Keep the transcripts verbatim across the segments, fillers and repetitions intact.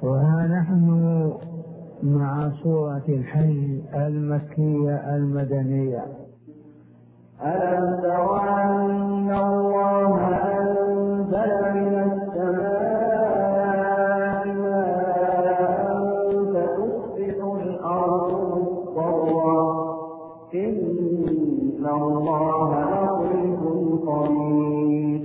وها نحن مع سورة الحج المكية المدنية. ألم تر أن الله أنزل من السماء ماء فتصبح الأرض مصفرا إن الله لطيف خبير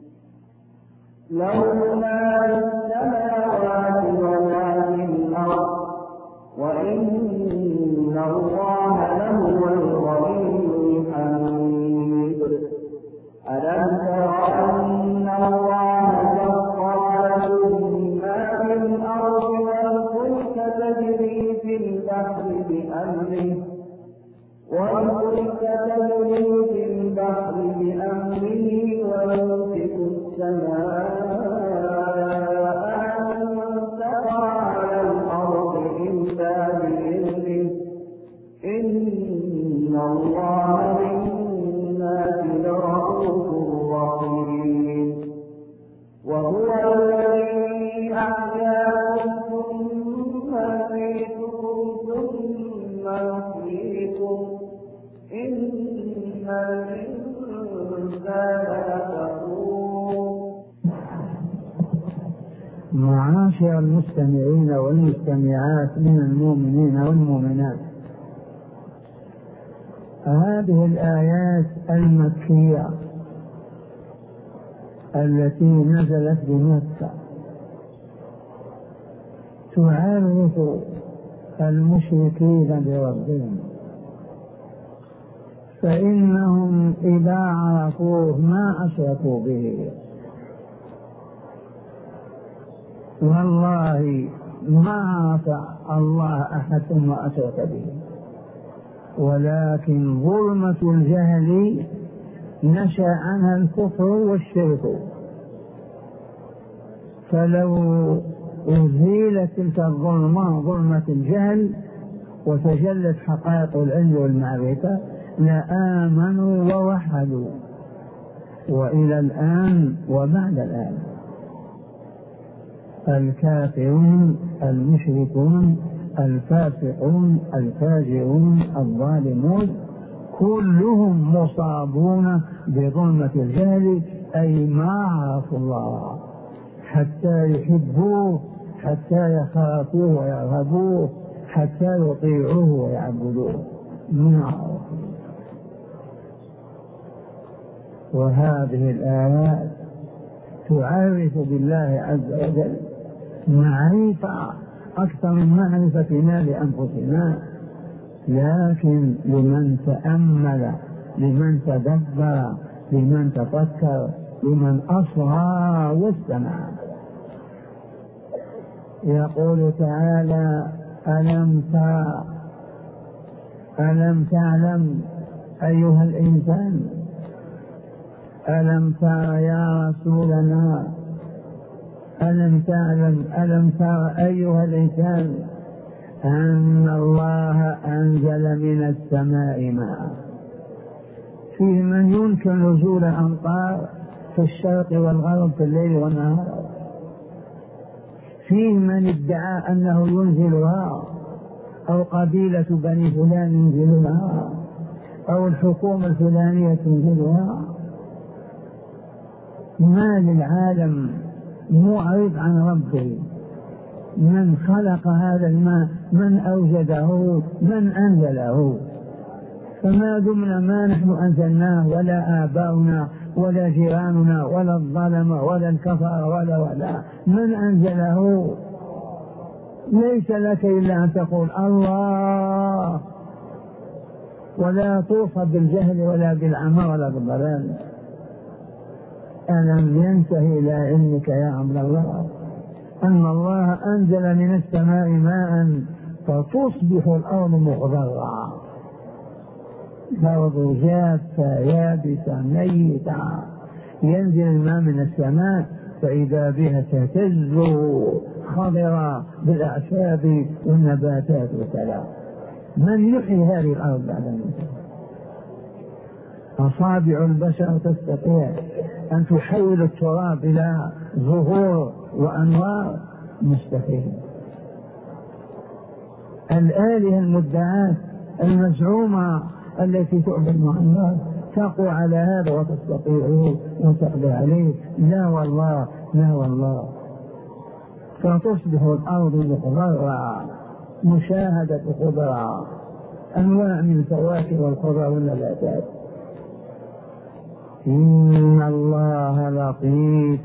له ما في السماوات وما في الأرض وإن الله لهو الغني الحميد. ألم تر أن الله سخر لكم ما في الأرض والفلك تجري في البحر بأمره والفلك تجري في البحر بأمره ويمسك السماء أن تقع على الأرض إلا بإذنه إن الله بالناس لرءوف رحيم. وهو الذي أحياكم ثم يميتكم ثم يحييكم إن الإنسان لكفور. معاشر المستمعين والمستمعات من المؤمنين والمؤمنات، هذه الآيات المكية التي نزلت بمكة تعرف المشركين بربهم، فإنهم إذا عرفوه ما أشركوا به. والله ما عرف الله أحد ثم أشرك به، ولكن ظلمة الجهل نشأ عنها الكفر والشرك. فلو أزيلت تلك الظلمة ظلمة الجهل وتجلت حقائق العلم والمعرفة لآمنوا ووحدوا، وإلى الآن وبعد الآن الكافرون المشركون الفاسقون الفاجرون الظالمون كلهم مصابون بظلمة الجهل، أي ما عرفوا الله حتى يحبوه، حتى يخافوه ويرهبوه، حتى يطيعوه ويعبدوه، ما عرفوا. وهذه الآيات تعرف بالله عز وجل معرفة أكثر من معرفتنا لأنفسنا، لكن لمن تأمل، لمن تدبر، لمن تفكر، لمن أصغى واستمع. يقول تعالى: ألم تر ألم تعلم أيها الإنسان، ألم تر يا رسولنا، ألم تعلم ألم تر أيها الإنسان أن الله أنزل من السماء ماء. فيه من ينكر نزول الأمطار في الشرق والغرب في الليل والنهار، فيه من ادعى أنه ينزلها أو قبيلة بني فلان ينزلها أو الحكومة الفلانية تنزلها. ما للعالم معرض عن ربه، من خلق هذا الماء، من أوجده، من أنزله. فما دمنا ما نحن أنزلناه ولا آباؤنا ولا جيراننا ولا الظلمة ولا الكفر ولا ولا من أنزله. ليس لك إلا أن تقول الله، ولا توصف بالجهل ولا بالعمى ولا بالضلال. ألم ينتهي إلى علمك يا عبد الله أن الله أنزل من السماء ماء فتصبح الأرض مخضرة، الأرض جافة يابسة ميتة، ينزل الماء من السماء فإذا بها تهتز خضرة بالأعشاب والنباتات والسلام. من يحيي هذه الأرض بعد موتها؟ أصابع البشر تستطيع أن تحول التراب إلى زهور وأنوار؟ مستحيل. الآلهة المدعاة المزعومة التي تعبد مع الله تقوى على هذا وتستطيع وتقضي عليه؟ لا والله، لا والله. فتصبح الأرض بخضرها مشاهدة خضرها، أنواع من الفواكه والخضر والنباتات. إن الله لطيف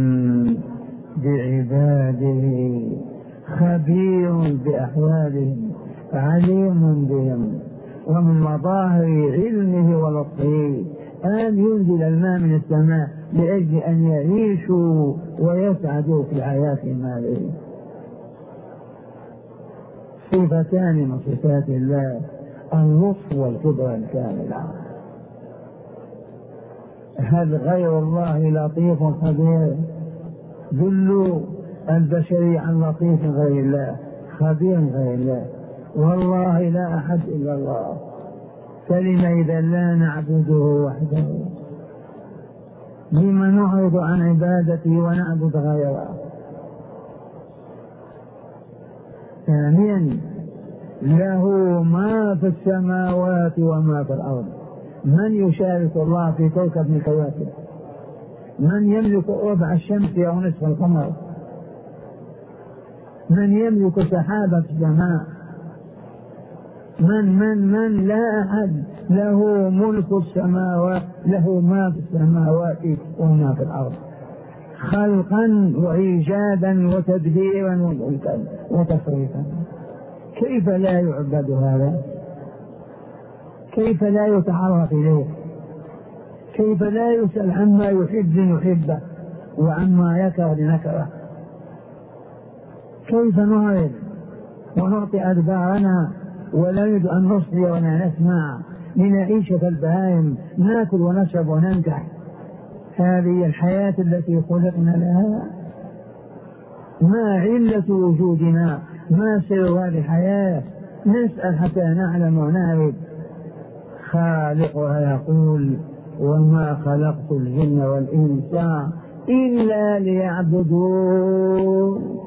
بعباده خبير بأحوالهم عليم بهم، ومن مظاهر علمه ولطفه أن ينزل الماء من السماء لأجل أن يعيشوا ويسعدوا في حياتهم هذه. صفتان من صفات الله، اللطف والقدرة الكاملة. هل غير الله لطيف خبير؟ دلوا البشري عن لطيف غير الله، خبير غير الله. والله لا أحد إلا الله، فلم إذا لا نعبده وحده؟ لما نعرض عن عبادته ونعبد غيره؟ ثانيا، له ما في السماوات وما في الأرض. من يشارك الله في كوكب من الكواكب؟ من يملك ربع الشمس أو نصف القمر؟ من يملك سحابة السماء؟ من من من لا أحد له ملك السماوات، له ما في السماوات وما في الأرض، خلقا وإيجادا وتدبيرا وملكا وتصريفا. كيف لا يعبد هذا؟ كيف لا يتعرف إليه؟ كيف لا يسأل عما يحب لنحبه وعما يكره لنكره؟ كيف نعرض ونعطي أدبارنا ولا نريد أن نصلي ولا نسمع لنعيش كالبهائم، ناكل ونشرب وننجح؟ هذه الحياة التي خلقنا لها؟ ما علة وجودنا؟ ما سر هذه الحياة؟ نسأل حتى نعلم ونعرف. خالقها يقول: وما خلقت الجن والإنس إلا ليعبدون.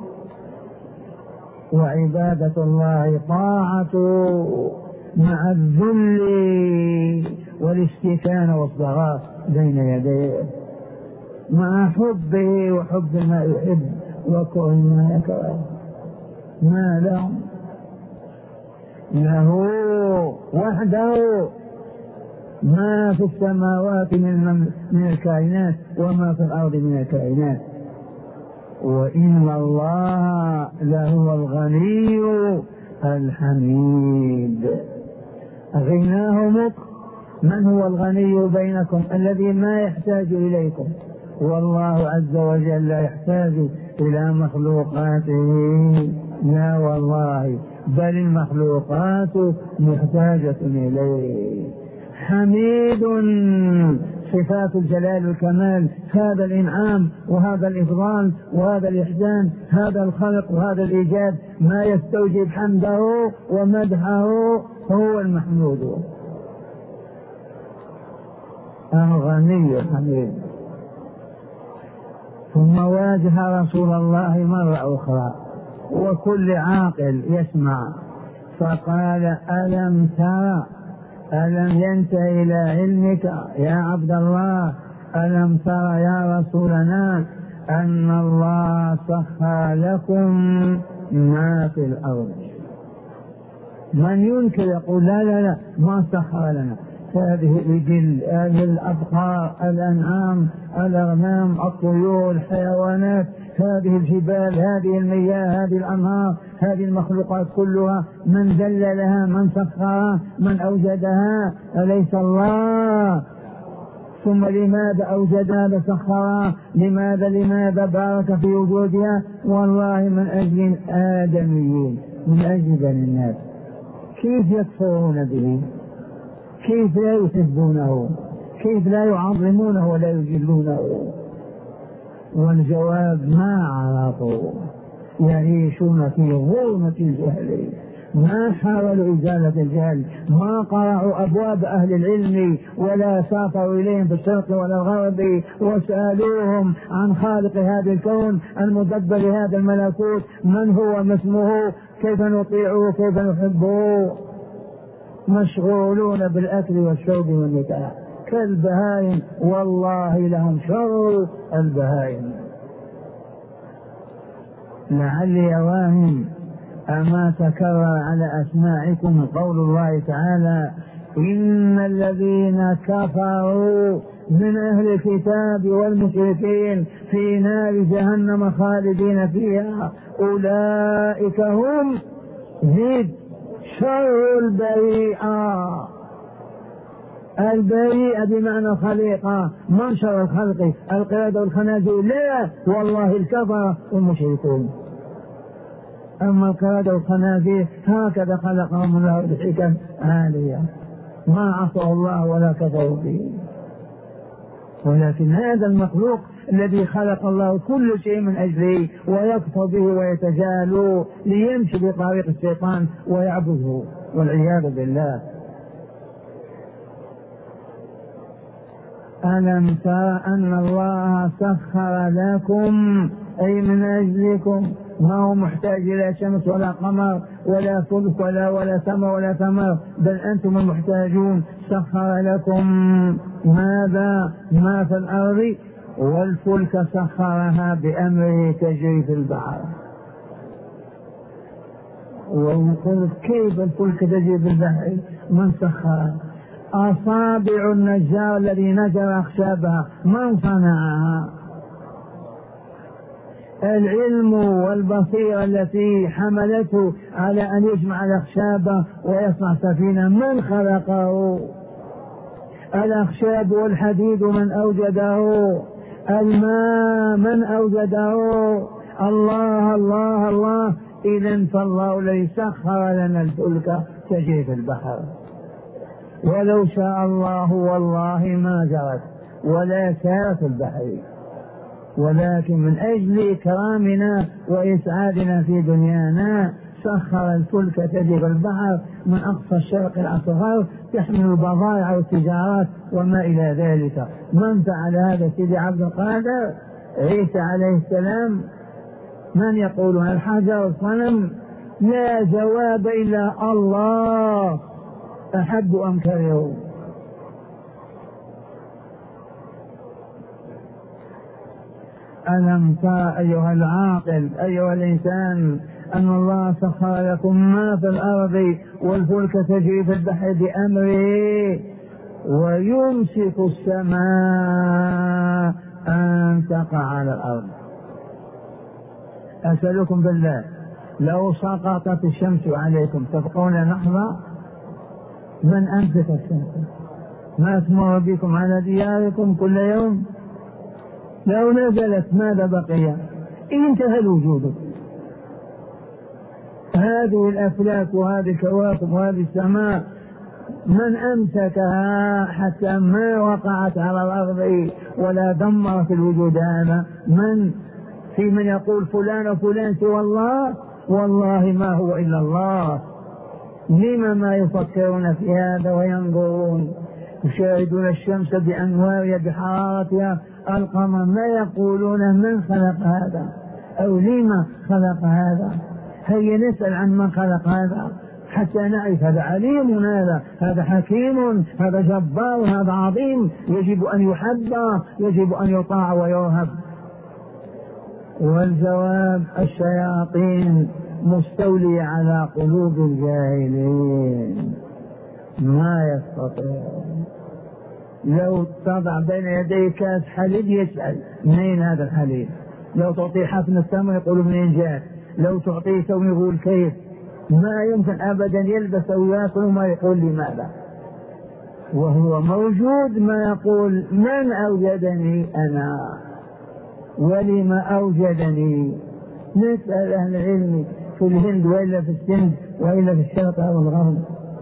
وعبادة الله طاعته مع الذل والاستكانة والصغار بين يديه، مع حبه وحب ما يحب وكره ما يكره. ما لهم؟ له وحده ما في السماوات من, من الكائنات وما في الأرض من الكائنات. وإن الله لهو الغني الحميد. غناه مطلق. من هو الغني بينكم الذي ما يحتاج إليكم؟ والله عز وجل لا يحتاج إلى مخلوقاته، لا والله، بل المخلوقات محتاجة إليه. حميد، صفات الجلال والكمال، هذا الإنعام وهذا الإفضال وهذا الإحسان، هذا الخلق وهذا الإيجاد، ما يستوجب حمده ومدحه هو المحمود. الغني الحميد. ثم واجه رسول الله مرة أخرى وكل عاقل يسمع فقال: ألم ترى، ألم ينتهي إلى علمك يا عبد الله، ألم ترى يا رسولنا أن الله سخر لكم ما في الأرض؟ من ينكر يقول: لا لا لا ما سخر لنا. هذه الإبل، هذه الأبقار، الأنعام، الأغنام، الطيور، الحيوانات، هذه الجبال، هذه المياه، هذه الأنهار، هذه المخلوقات كلها، من ذل لها؟ من سخرها؟ من أوجدها؟ أليس الله؟ ثم لماذا أوجدها وسخرها؟ لماذا لماذا بارك في وجودها؟ والله من أجل الآدميين، من أجل بني الناس. كيف يكفرون به؟ كيف لا يحبونه؟ كيف لا يعظمونه ولا يجلونه؟ والجواب: ما عرفوا، يعيشون في ظلمة الجهل ما حاولوا إزالة الجهل، ما قرعوا أبواب أهل العلم ولا سافروا إليهم في الشرق ولا الغرب وسألوهم عن خالق هذا الكون المدبر لهذا الملكوت، من هو، ما اسمه، كيف نطيعه، كيف نحبه. مشغولون بالأكل والشرب والنكاح كالبهائم، والله لهم شر البهائم. لعلي أواهم أما تكرر على أسماعكم قول الله تعالى: إن الذين كفروا من أهل الكتاب والمشركين في نار جهنم خالدين فيها أولئك هم زد شر البريئة. البريئة بمعنى الخليقة، من شر الخلق القردة والخنازير؟ لا، والله الكفر والمشركون. أما القردة والخنازير هكذا خلقهم الله بحكم عالية، ما عصوا الله ولا كفروا به. ولكن هذا المخلوق الذي خلق الله كل شيء من أجله ويكفر به ويتجاهل ليمشي بطريق الشيطان ويعبده والعياذ بالله. ألم تر أن الله سخر لكم أي من أجلكم، ما هو محتاج إلى شمس ولا قمر ولا فلك ولا ولا سماء ولا ثمر، بل أنتم المحتاجون. سخر لكم ماذا؟ ما في الأرض، والفلك سخرها بأمره تجري في البحر. ويقول كيف الفلك تجري في البحر؟ من سخرها؟ أصابع النجار الذي نجر أخشابها من صنعها؟ العلم والبصيرة التي حملته على أن يجمع الأخشاب ويصنع سفينة من خلقه؟ الأخشاب والحديد من أوجده؟ الماء من أوجده؟ الله الله الله. إذن فالله الذي سخر لنا الفلك تجري في البحر، ولو شاء الله والله ما جرت ولا سارت في البحر، ولكن من أجل إكرامنا وإسعادنا في دنيانا سخر الفلك تجري في البحر من أقصى الشرق إلى أقصى الغرب، تحمل البضائع والتجارات وما إلى ذلك. من فعل هذا؟ سيدي عبد القادر، عيسى عليه السلام. من يقول الحجر الصنم؟ لا جواب إلا الله، أحب أم كرهوا. ألم تر أيها العاقل أيها الإنسان أن الله سخر لكم ما في الأرض والفلك تجري في البحر بأمره، ويمسك السماء أن تقع على الأرض. أسألكم بالله، لو سقطت الشمس عليكم تبقون لحظة؟ من أمسك الشمس؟ ما تمر بكم على دياركم كل يوم؟ لو نزلت ماذا بقي؟ انتهى الوجود. هذه الأفلاك وهذه الكواكب وهذه السماء من أمسكها حتى ما وقعت على الأرض ولا دمرت الوجود هذا؟ من؟ في من يقول فلان وفلان سوى الله؟ والله ما هو إلا الله. لما ما يفكرون في هذا وينظرون؟ يشاهدون الشمس بأنوارها بحرارتها، القمر، ما يقولون من خلق هذا أو لما خلق هذا؟ هيا نسأل عن من خلق هذا حتى نعرف هذا عليم، هذا هذا حكيم، هذا جبار، هذا عظيم، يجب أن يحب، يجب أن يطاع ويرهب. والجواب الشياطين مستولية على قلوب الجاهلين، ما يستطيعون. لو تضع بين يدي كاس حليب يسأل منين هذا الحليب، لو تعطيه حفن التمر يقول منين جاء، لو تعطيه سوي يقول كيف، ما يمكن أبدا يلبس أو يأكل وما يقول لماذا، وهو موجود. ما يقول من أوجدني أنا ولما أوجدني. نسأل أهل العلم في الهند وإلا في السند وإلا في الشرق أو الغرب.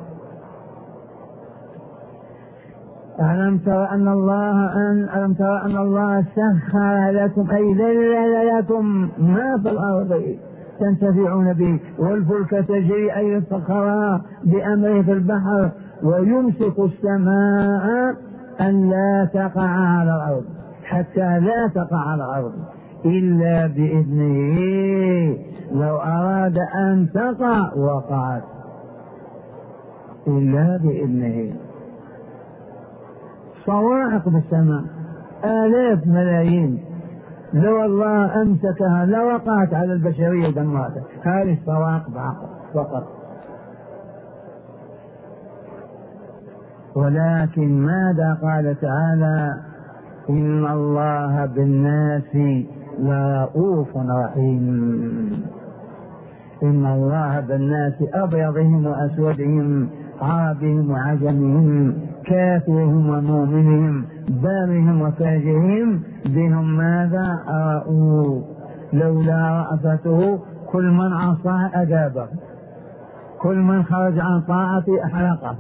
ألم ترى أن الله أن ألم ترى أن الله سخر لكم أي ذلل لكم ما في الأرض تنتفعون به، والفلك تجري أي الصخرة بأمره في البحر، ويمسك السماء أن لا تقع على الأرض، حتى لا تقع على الأرض إلا بإذنه، لو أراد أن تقع وقعت إلا بإذنه. صواعق بالسماء آلاف ملايين، لو الله أمسكها لوقعت على البشرية دمرتها. هذه الصواعق فقط. ولكن ماذا قال تعالى؟ إن الله بالناس لرؤوف رحيم. إن الله بالناس أبيضهم وأسودهم، عربهم وعجمهم، كافرهم ومؤمنهم، بارهم وفاجرهم، بهم ماذا؟ رؤوف. لولا رأفته كل من عصى أجابه، كل من خرج عن طاعته أحرقه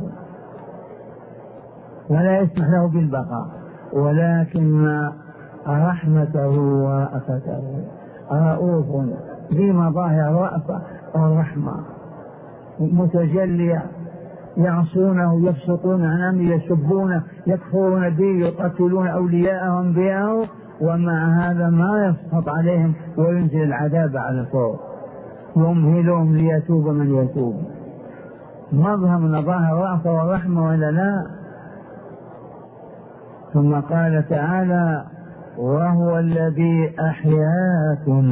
ولا يسمح له بالبقاء، ولكن رحمته ورأفته. رؤوف بمظاهر الرأفة والرحمة متجلية، يعصونه، يبسطون عن أمره، يسبونه، يكفرون به، يقتلون أولياءهم وأنبياءه، ومع هذا ما يسخط عليهم وينزل العذاب على الفور، يمهلهم ليتوب من يتوب. مظهر من مظاهر الرأفة والرحمة ولا لا؟ ثم قال تعالى: وهو الذي أحياكم.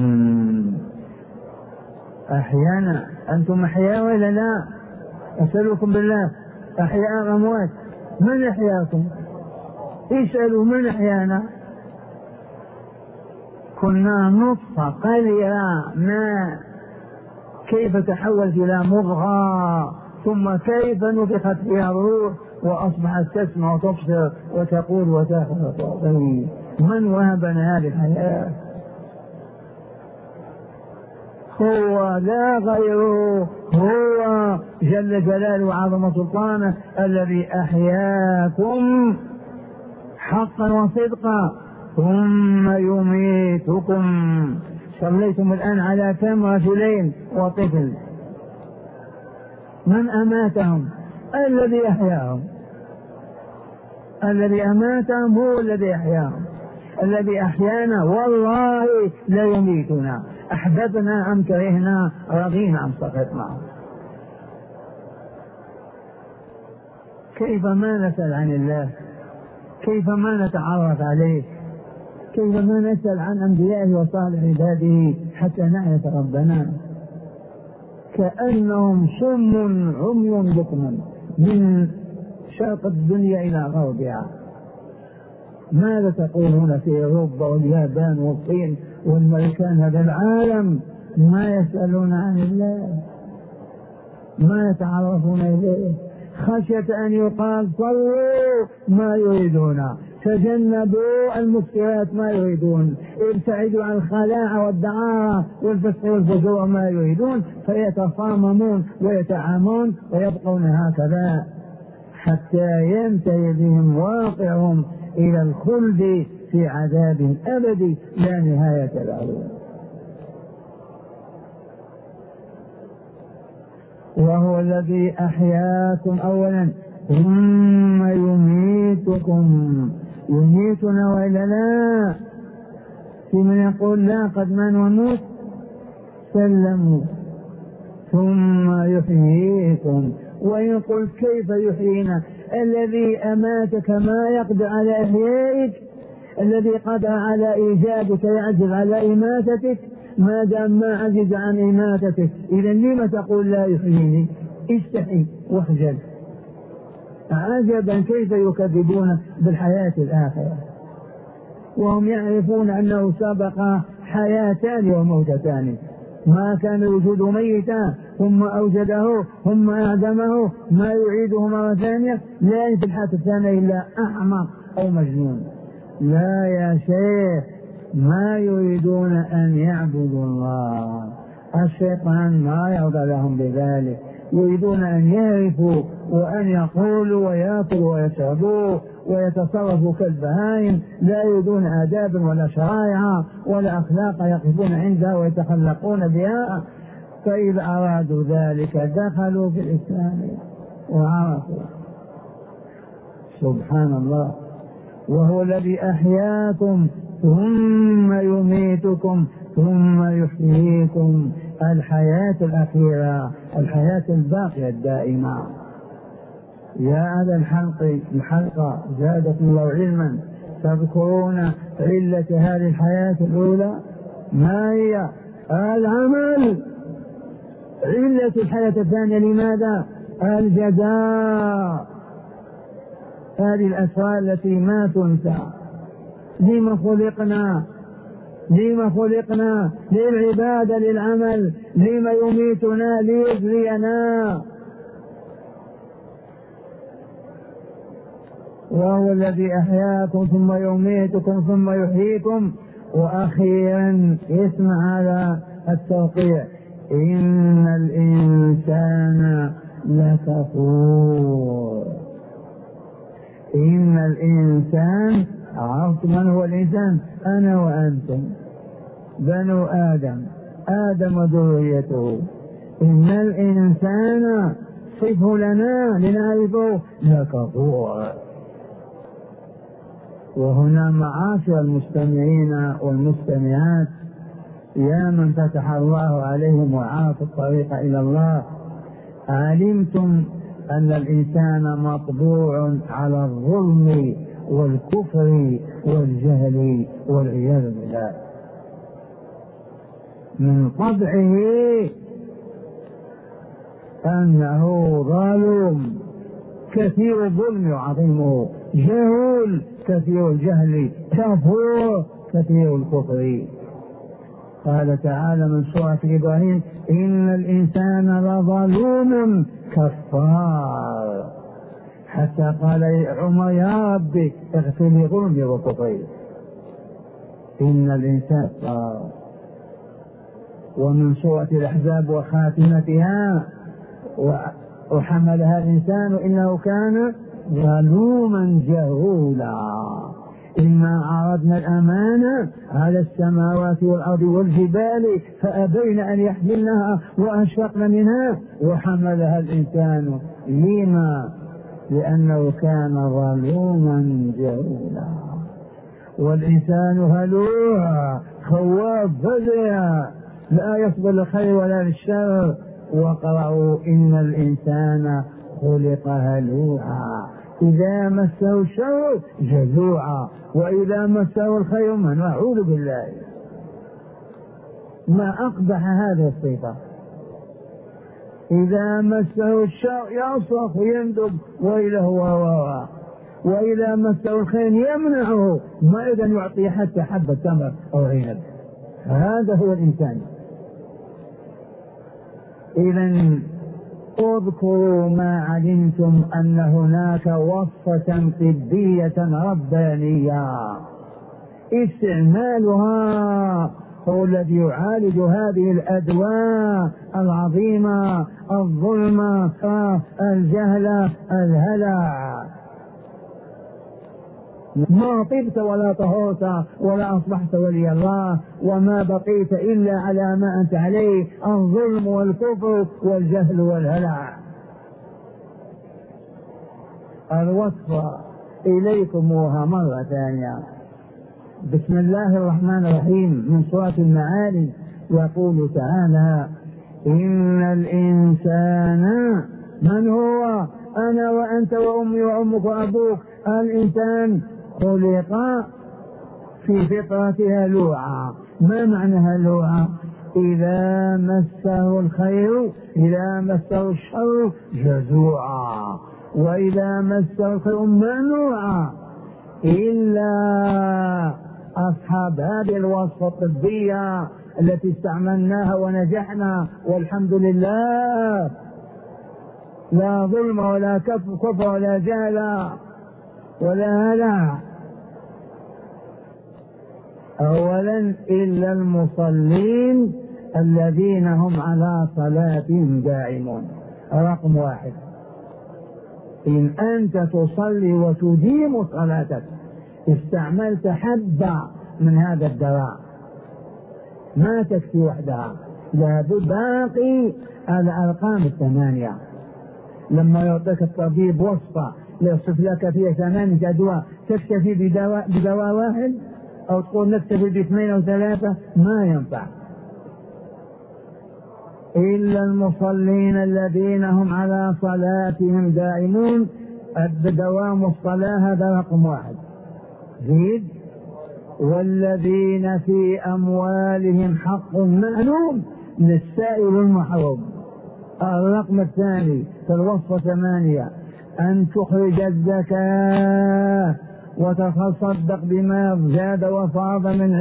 أحيانا، أنتم أحياء ولا لا؟ أسألكم بالله، أحياء أموات؟ من أحياكم؟ اسألوا من أحيانا. كنا نطفة قليلة ماء، كيف تحولت إلى مضغة، ثم كيف نفخت فيها الروح وأصبحت تسمع وتبصر وتقول وتأخذ. من وهبنا هذه الحياة؟ هو لا غيره، هو جل جلاله وعظم سلطانه الذي أحياكم حقا وصدقا ثم يميتكم. صليتم الآن على كم رجلين وطفل، من أماتهم؟ الذي أحياهم. الذي أماتهم هو الذي أحياهم. الذي أحيانا والله لا يميتنا، أحببنا أم كرهنا، رضينا أم سخطنا. كيف ما نسأل عن الله؟ كيف ما نتعرف عليه؟ كيف ما نسأل عن أنبيائه وصالح عباده حتى نعرف ربنا؟ كأنهم سم عمي بكم من شرق الدنيا إلى غربها. ماذا تقولون في أوروبا واليابان والصين والمريكان؟ هذا العالم ما يسألون عن الله، ما يتعرفون إليه، خشية أن يقال صلوا ما يريدون، تجنبوا المفترات ما يريدون، ابتعدوا عن الخلاعة والدعارة والفسق والفجور ما يريدون، فيتصاممون ويتعامون ويبقون هكذا حتى ينتهي بهم واقعهم إلى الخلد في عذاب أبدي لا نهاية له. وهو الذي أحياكم أولا ثم يميتكم. يميتنا وإلا لا؟ في من يقول لا قد ما نموت، سلموا. ثم يحييكم، ويقول كيف يحيينا؟ الذي أماتك ما يقدر على إحيائك، الذي قدر على إيجادك يعجز على إماتتك، ما دام ما عجز عن إماتتك إذا لما تقول لا يحييني؟ استحي واخجل. عجبا كيف يكذبون بالحياة الآخرة وهم يعرفون أنه سبق حياتان وموتتان. ما كان الوجود ميتا ثم أوجده ثم أعدمه، ما يعيده مرة ثانية؟ لا في الحياة الثانية إلا أحمق أو مجنون. لا يا شيخ، ما يريدون أن يعبدوا الله، الشيطان ما يرضى لهم بذلك، يريدون أن يعرفوا وأن يقولوا ويأكلوا ويشربوا ويتصرفوا كالبهائم، لا يريدون آدابا ولا شرائع ولا أخلاق يقفون عندها ويتخلقون بها، فإذا أرادوا ذلك دخلوا في الإسلام وعرفوا. سبحان الله. وهو الذي أحياكم ثم يميتكم ثم يحييكم، الحياة الأخيرة، الحياة الباقية الدائمة. يا أهل الحلقة الحلقة زادكم الله علما، تذكرون علة هذه الحياة الأولى ما هي؟ العمل. علة الحياة الثانية لماذا؟ الجزاء. هذه الأسرار التي ما تنسى. لما خلقنا؟ لما خلقنا؟ للعبادة، للعمل. لما يميتنا؟ ليجزينا. وهو الذي أحياكم ثم يميتكم ثم يحييكم. وأخيرا اسمع هذا التوقيع: إن الإنسان لكفور. إن الإنسان، عرفت من هو الإنسان؟ أنا وأنتم بنو آدم، آدم وذريته. إن الإنسان صفه لنا لنعرفه لكفور. وهنا معاشر المستمعين والمستمعات، يا من فتح الله عليهم وعرفوا الطريق إلى الله، علمتم أن الإنسان مطبوع على الظلم والكفر والجهل والعياذ بالله. من طبعه أنه ظالم كثير الظلم وعظيمه، جهول كثير الجهل، كفور كثير الكفر. قال تعالى من سورة إبراهيم: إن الإنسان لظلوم كفار. حتى قال عمر: يا رب اغفر لي ظلمي وكفري. إن الإنسان. ومن سورة الأحزاب وخاتمتها: وحملها الإنسان إنه كان ظلوما جهولا. إنا عرضنا الأمانة على السماوات والأرض والجبال فأبين أن يحملنها وأشفقن منها وحملها الإنسان. لما؟ لأنه كان ظلوما جهولا. والإنسان هلوع خواف فزع، لا يصبر للخير ولا للشر. وقرأوا: إن الإنسان خلق هلوعا إذا مسه الشر جزوعا وإذا مسه الخير منوعا. أعوذ بالله، ما أقبح هذه الصفة. إذا مسه الشر يصرخ ويندب وإلى هو هو، وإذا مسه الخير يمنعه، ما إذا يعطي حتى حبة تمر أو عنب. هذا هو الإنسان. إذن اذكروا ما علمتم أن هناك وصفة طبية ربانية استعمالها هو الذي يعالج هذه الأدواء العظيمة: الظلم، الجهل، الهلع. ما طبت ولا طهرت ولا أصبحت ولي الله، وما بقيت إلا على ما أنت عليه: الظلم والكفر والجهل والهلع. الوصفة إليكموها مرة ثانية. بسم الله الرحمن الرحيم من سورة المعارج، يقول تعالى: إن الإنسان، من هو؟ أنا وأنت وأمي وأمك وأبوك. الإنسان خلق في فطرة هلوعا. ما معنى هلوعا؟ إذا مسه الخير، إذا مسه الشر جزوعا، وإذا مسه الخير منوعا. إلا أصحاب هذه الوصفة الطبية التي استعملناها ونجحنا والحمد لله، لا ظلم ولا كفر ولا جهل ولا هلع. أولا إلا المصلين الذين هم على صلاتهم دائمون. رقم واحد: إن أنت تصلي وتديم صلاتك استعملت حبة من هذا الدواء، ما تكفي وحدها، لا باقي الأرقام الثمانية. لما يعطيك الطبيب وصفة يصف لك فيها ثمانية أدواء تكتفي بدواء, بدواء واحد أو تقول نكتفي باثنين أو ثلاثة، ما ينفع. إلا المصلين الذين هم على صلاتهم دائمون. الدوام الصلاة هذا رقم واحد. زيد: والذين في أموالهم حق معلوم للسائل والمحروم. الرقم الثاني في الوصفة ثمانية: أن تخرج الزكاة وتتصدق بما زاد وفاض من.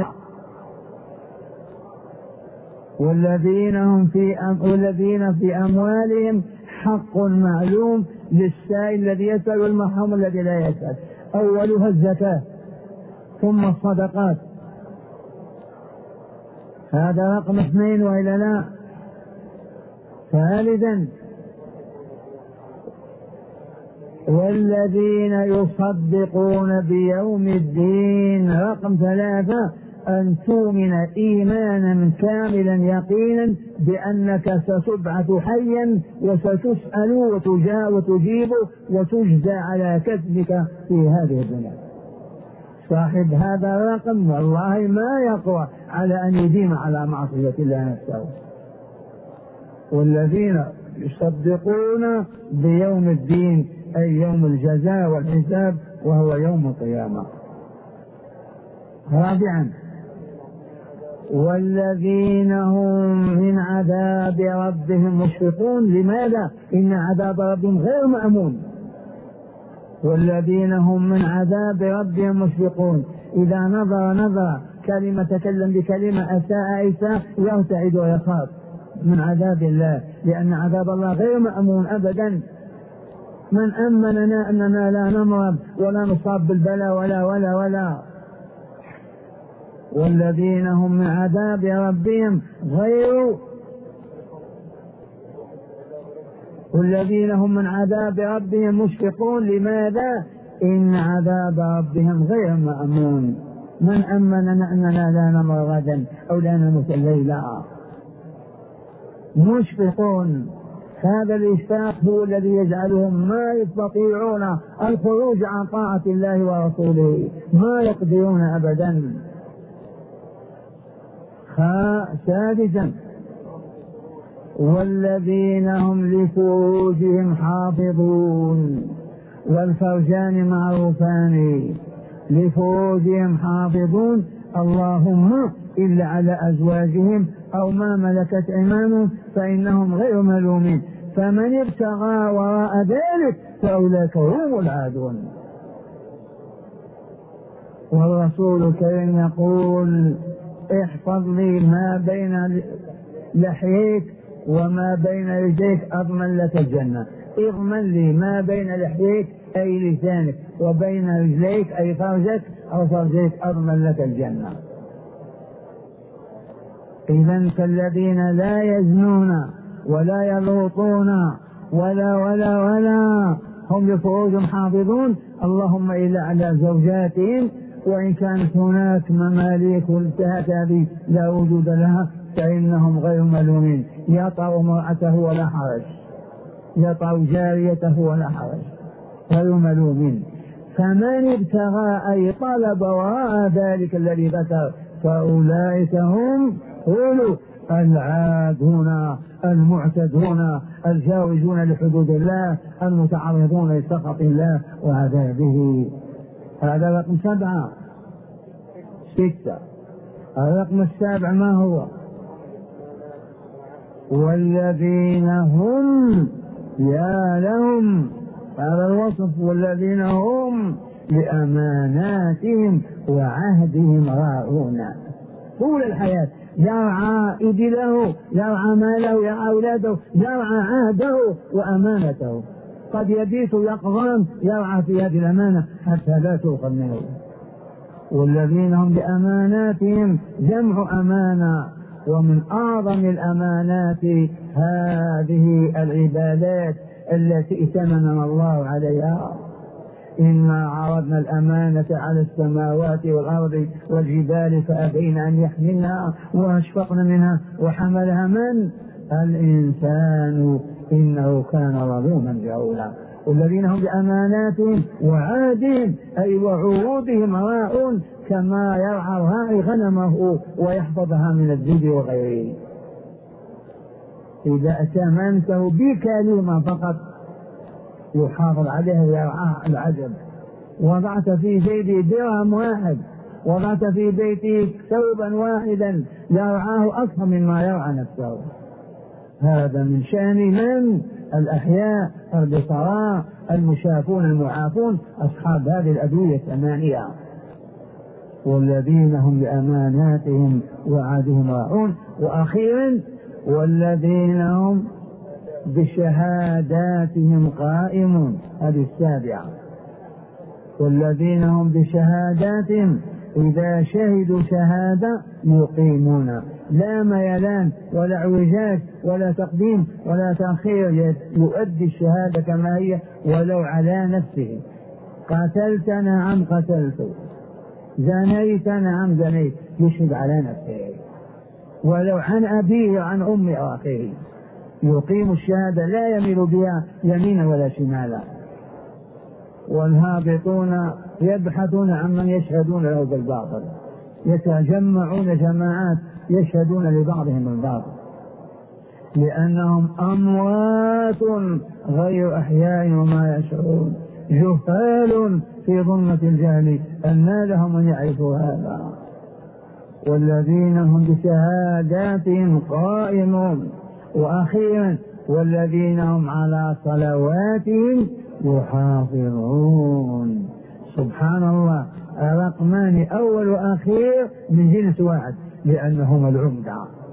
والذين هم في أم... والذين في أموالهم حق معلوم للسائل الذي يسأل والمحروم الذي لا يسأل. أولها الزكاة ثم الصدقات، هذا رقم اثنين وإلا لا؟ ثالثا: والذين يصدقون بيوم الدين. رقم ثلاثة: أن تؤمن إيمانا كاملا يقينا بأنك ستبعث حيا وستسأل وتجيب وتجزى على كسبك في هذه الدنيا. صاحب هذا الرقم والله ما يقوى على أن يديم على معصية الله نفسه. والذين يصدقون بيوم الدين أي يوم الجزاء والحساب وهو يوم القيامة. رابعا: والذين هم من عذاب ربهم مشفقون. لماذا؟ إن عذاب ربهم غير مأمون. والذين هم من عذاب ربهم مشفقون. إذا نظر نظر كلمة تكلم بكلمة أساء إساء يرتعد ويخاف من عذاب الله، لأن عذاب الله غير مأمون أبدا. من أمننا أننا لا نمرض ولا نصاب بالبلاء ولا ولا ولا. والذين هم من عذاب ربهم غير والذين هم من عذاب ربهم مشفقون. لماذا؟ إن عذاب ربهم غير مأمون. من أمننا أننا لا نمر غدا أو لا نموت الليلة. مشفقون، هذا الإشفاق هو الذي يجعلهم ما يستطيعون الخروج عن طاعة الله ورسوله، ما يقدرون أبدا. سادسا: والذين هم لفروجهم حافظون. والفرجان معروفان، لفروجهم حافظون اللهم إلا على أزواجهم أو ما ملكت أيمانهم فإنهم غير ملومين، فمن ابتغى وراء ذلك فأولئك هم العادون. والرسول الكريم يقول: احفظ لي ما بين لحييك وما بين رجليك أضمن لك الجنة. اضمن لي ما بين لحييك أي لسانك وبين رجليك أي فرجك أو فرجيك أضمن لك الجنة. إذن كالذين لا يزنون ولا يلوطون ولا ولا ولا هم لفروجهم حافظون اللهم إلا على زوجاتهم، وإن كانت هناك مماليك انتهت هذه لا وجود لها فإنهم غير ملومين. يطأ امرأته ولا حرج، يطأ جاريته ولا حرج، غير ملومين. فمن ابتغى أي طلب وراء ذلك الذي ذكر فأولئك هم أولو العادون المعتدون الجاوزون لحدود الله المتعرضون لسخط الله وعذابه. هذا رقم سبعة. ستة. الرقم السابع ما هو؟ والذين هم يا لهم، هذا الوصف، والذين هم لأماناتهم وعهدهم راعون. طول الحياة يرعى إبله، يرعى ماله، يرعى أولاده، يرعى عهده وأمانته. قد يبيت يقظان يرعى في هذه الأمانة حتى لا تؤخذ منه. والذين هم بأماناتهم جمع أمانة، ومن أعظم الأمانات هذه العبادات التي ائتمننا الله عليها. إنا عرضنا الأمانة على السماوات والأرض والجبال فأبين أن يحملنها وأشفقن منها وحملها من؟ الإنسان إنه كان ظلوما جهولا. والذين هم بأماناتهم وعهدهم أي وعهودهم راعون كما يرعى الراعي غنمه ويحفظها من الذئب وغيره. إذا أتمنته بكلمة فقط يحافظ عليها ويرعاه العجب. وضعت في جيبه درهم واحد، وضعت في بيته ثوبا واحدا يرعاه أكثر مما يرعى نفسه. هذا من شأن من؟ الأحياء البصراء المشافون المعافون أصحاب هذه الأدوية الثمانية. والذين هم بأماناتهم وعهدهم راعون. وأخيرا والذين هم بشهاداتهم قائمون، هذه السابعة. والذين هم بشهاداتهم إذا شهدوا شهادة يقيمون، لا ميلان ولا اعوجاج ولا تقديم ولا تأخير، يؤدي الشهادة كما هي ولو على نفسه. قتلت نعم قتلت، زنيت نعم زنيت، يشهد على نفسه ولو عن أبيه وعن أمه أو أخيه، يقيم الشهادة لا يميل بها يمينا ولا شمالا. والهابطون يبحثون عن من يشهدون له بالباطل، يتجمعون جماعات يشهدون لبعضهم الباطل لأنهم أموات غير أحياء وما يشعرون، جهال في ظلمة الجهل أن لهم من يعرفوا هذا. والذين هم بشهاداتهم قائمون. وأخيرا والذين هم على صلواتهم يحافظون. سبحان الله، رقمان أول وأخير من جنس واحد لأنهما العمدة.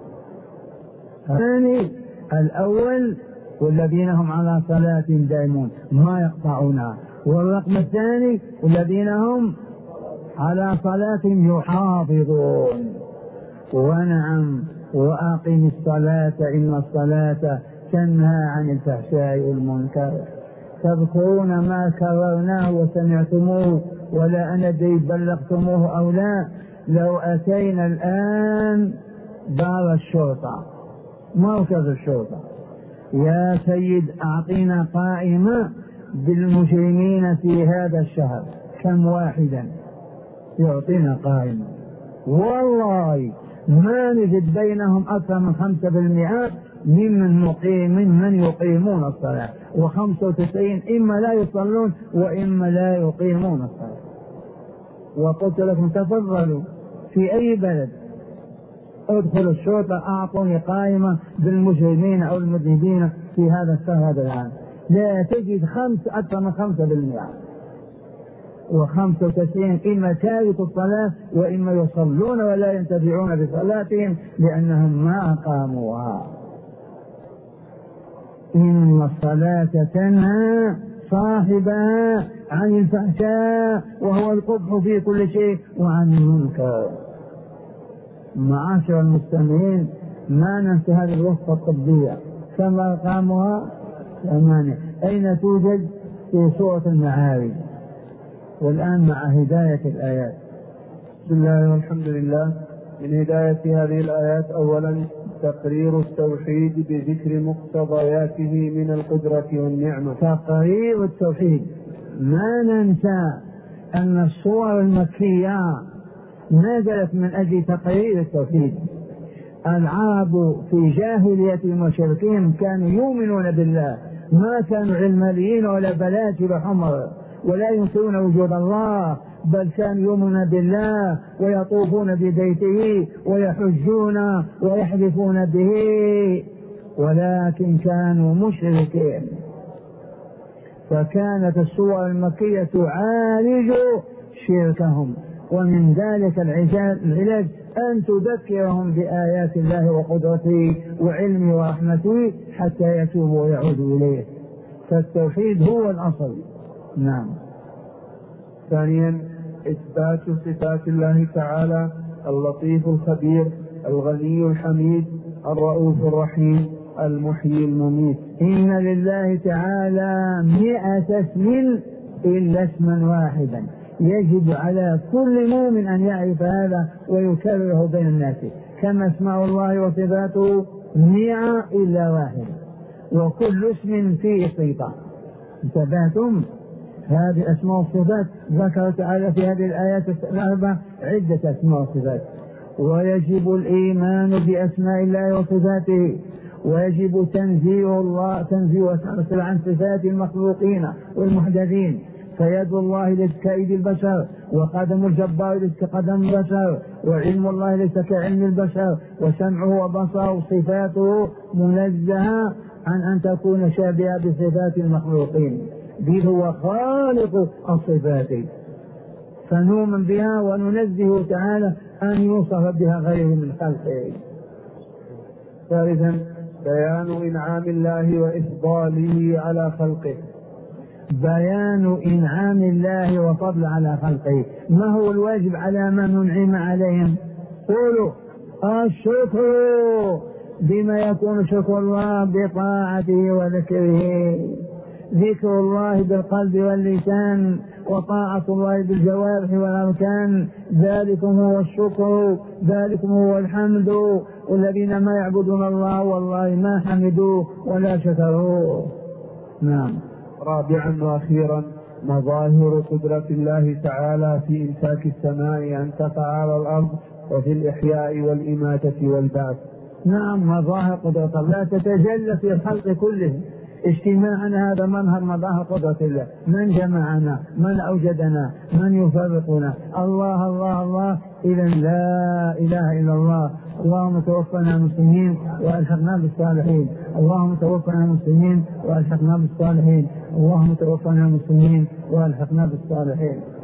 الثاني الأول والذين هم على صلاتهم دائمون ما يقطعونها، والرقم الثاني والذين هم على صلاتهم يحافظون. ونعم وأقم الصلاة إن الصلاة تنهى عن الفحشاء والمنكر. تذكرون ما كررناه وسمعتموه ولا أندري بلغتموه أو لا. لو أتينا الآن دار الشرطة، مركز الشرطة، يا سيد أعطينا قائمة بالمجرمين في هذا الشهر، كم واحدا؟ يعطينا قائمة والله ما نجد بينهم أكثر من خمسة بالمئة ممن مقيم ممن يقيمون الصلاة، وخمسة وتسعين إما لا يصلون وإما لا يقيمون الصلاة. وقلت لكم تفضلوا في أي بلد ادخلوا الشرطة أعطوني قائمة بالمجرمين أو المذنبين في هذا الشهر هذا العام، لا تجد خمس أكثر من خمسة بالمئة، وخمسة وتسعين إما تاركوا الصلاة وإما يصلون ولا ينتفعون بصلاتهم لأنهم ما أقاموها. إن الصلاة تنهى صاحبها عن الفحشاء وهو القبح في كل شيء وعن المنكر. معاشر المستمعين، ما ننسى هذه الوصفة الطبية، كم أرقامها؟ ثمانية. أين توجد؟ في سورة المعارج. والآن مع هداية الآيات. بسم الله والحمد لله. من هداية هذه الآيات أولا تقرير التوحيد بذكر مقتضياته من القدرة والنعمة. تقرير التوحيد، ما ننسى أن السور المكية نزلت من أجل تقرير التوحيد. العرب في جاهلية المشركين كانوا يؤمنون بالله، ما كانوا علمانيين ولا بلاجل حمر ولا ينكرون وجود الله، بل كانوا يؤمنون بالله ويطوفون ببيته ويحجون ويحلفون به، ولكن كانوا مشركين. فكانت السور المكية تعالج شركهم، ومن ذلك العلاج أن تذكرهم بآيات الله وقدرته وعلمه ورحمته حتى يتوبوا ويعودوا إليه. فالتوحيد هو الأصل. نعم. ثانيا إثبات صفات الله تعالى: اللطيف الخبير، الغني الحميد، الرؤوف الرحيم، المحيي المميت. إن لله تعالى مئة اسم إلا اسما واحدا. يجب على كل مؤمن أن يعرف هذا ويكرره بين الناس. كما اسماء الله وصفاته مئة إلا واحد، وكل اسم فيه صفة. انتبهتم؟ هذه أسماء وصفات ذكر تعالى في هذه الآيات الأربع عدة أسماء وصفات. ويجب الإيمان بأسماء الله وصفاته، ويجب تنزيه الله تنزيه وتعالى عن صفات المخلوقين والمحدثين. فيد الله ليس كيد البشر، وقدم الجبار ليس كقدم البشر، وعلم الله ليس كعلم البشر، وسمعه وبصره صفاته منزهة عن أن تكون شابهة بصفات المخلوقين، بل هو خالق الصفات، فنؤمن بها وننزه تعالى أن يوصف بها غيره من خلقه. ثالثا بيان إنعام الله وإفضاله على خلقه. بيان إنعام الله وفضل على خلقه. ما هو الواجب على من ننعم عليهم؟ قولوا الشكر. بما يكون شكر الله؟ بطاعته وذكره. ذكر الله بالقلب واللسان، وطاعة الله بالجوارح والأركان، ذلكم هو الشكر، ذلكم هو الحمد. والذين ما يعبدون الله والله ما حمدوه ولا شكروه. نعم. رابعا وأخيرا مظاهر قدرة الله تعالى في إمساك السماء أن تقع على الأرض، وفي الإحياء والإماتة والبعث. نعم، مظاهر قدرة الله تتجلى في الخلق كله. اجتماعنا هذا منهر مظاهر قدرة الله. من جمعنا؟ من أوجدنا؟ من يفرقنا؟ الله الله الله. إذا لا إله إلا الله. اللهم توفنا مسلمين وألحقنا بالصالحين. اللهم توفنا مسلمين وألحقنا بالصالحين. اللهم توفنا مسلمين وألحقنا بالصالحين.